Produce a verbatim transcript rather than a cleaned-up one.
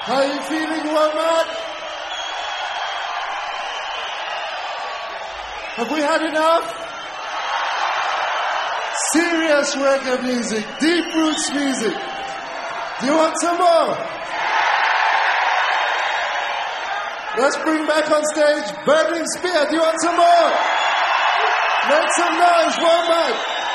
How you feeling, Womack? Have we had enough? Serious reggae music, deep roots music. Do you want some more? Let's bring back on stage Burning Spear. Do you want some more? Make some noise, Womack.